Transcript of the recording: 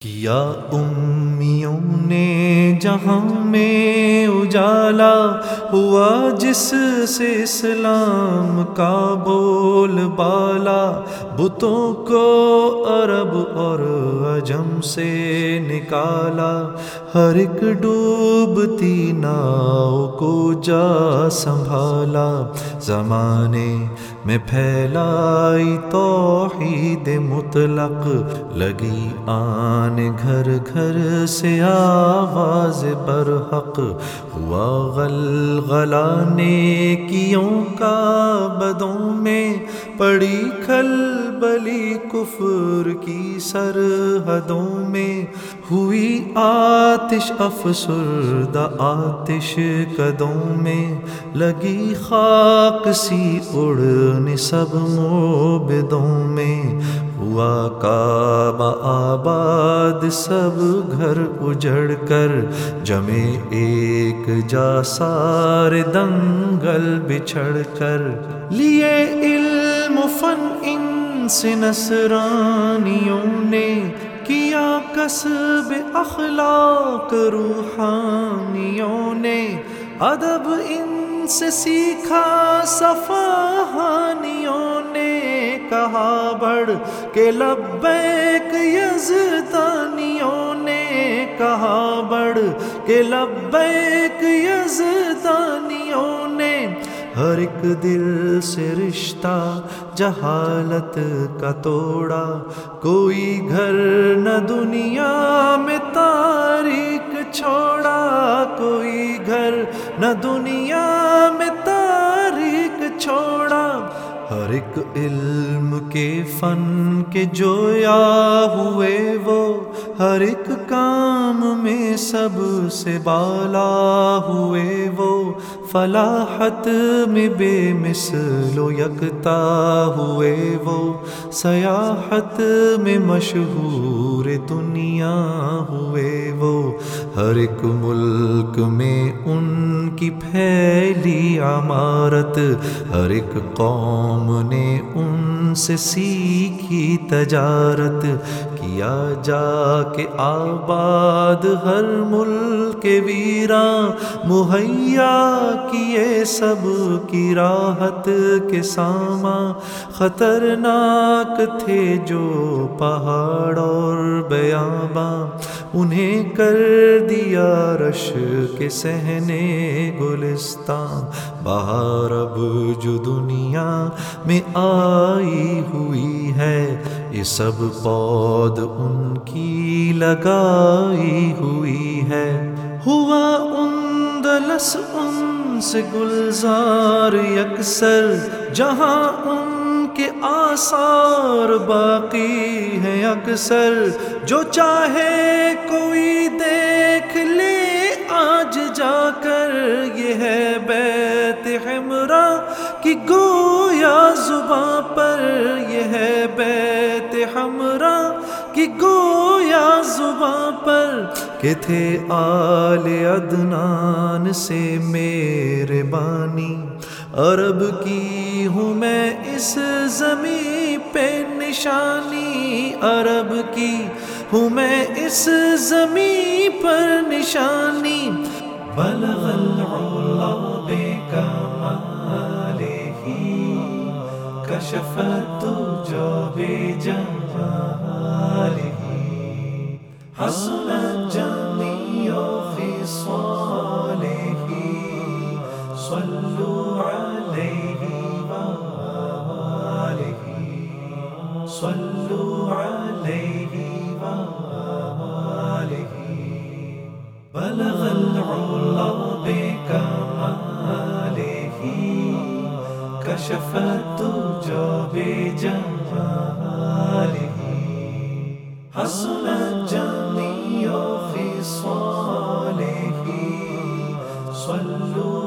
کیا امیوں نے جہاں میں اجالا ہوا، جس سے اسلام کا بول بالا، بتوں کو عرب اور عجم سے نکالا، ہر ایک ڈوبتی ناؤ کو جا سنبھالا، زمانے میں پھیلائی توحید مطلق، لگی آن گھر گھر سے آواز برحق، ہوا غلغلہ نیکیوں کا بدوں میں، پڑی کھلبلی کفر کی سرحدوں میں، ہوئی آتش افسردہ آتش قدوں میں، لگی خاک سی اڑنے سب موبدوں میں، ہوا کعبہ آباد سب گھر اجڑ کر، جمے ایک جا سارے دنگل بچھڑ کر، لیے علم و فن ان سے نصرانیوں نے، کیا کسب اخلاق روحانیوں نے، ادب ان سے سیکھا صفحانیوں نے، کہا بڑھ کے لبیک یزدانیوں نے، کہا بڑھ کے لبیک یزدانیوں نے، ہر ایک دل سے رشتہ جہالت کا توڑا، کوئی گھر نہ دنیا میں تاریک چھوڑا، کوئی گھر نہ دنیا میں تاریک چھوڑا، ہر ایک علم کے فن کے جویا ہوئے وہ، ہر ایک کام میں سب سے بالا ہوئے وہ، فلاحت میں بے مثل و یکتا ہوئے وہ، سیاحت میں مشہور دنیا ہوئے وہ، ہر ایک ملک میں ان کی پھیلی عمارت، ہر ایک قوم نے ان سے سیکھی تجارت، کیا جا کے آباد ہر ملک ویراں، مہیا کیے سب کی راحت کے سامان، خطرناک تھے جو پہاڑ اور بیاباں، انہیں کر دیا رش کے صحنے گلستان، بہار اب جو دنیا میں آئی ہوئی ہے، یہ سب پود ان کی لگائی ہوئی ہے، ہوا اندلس ان سے گلزار یکسر، جہاں ان کے آثار باقی ہیں اکثر، جو چاہے کوئی دیکھ لے آج جا کر، یہ ہے بیت حمرا کی گویا زباں پر، یہ ہے بیت حمرا کی گویا زباں پر، کہ تھے آل عدنان سے میرے بانی، عرب کی ہوں میں اس زمین پہ نشانی، عرب کی ہوں میں اس زمین پر نشانی، بلغ العلا بکمالہ، کشف الدجی بجمالہ، حسنت جمیع خصالہ، صلوا علیہ وآلہ، صلوا علیہ وآلہ، بلغ العلا بکمالہ، کشف الدجی بجمالہ، حسنت جمیع خصالہ، صلوا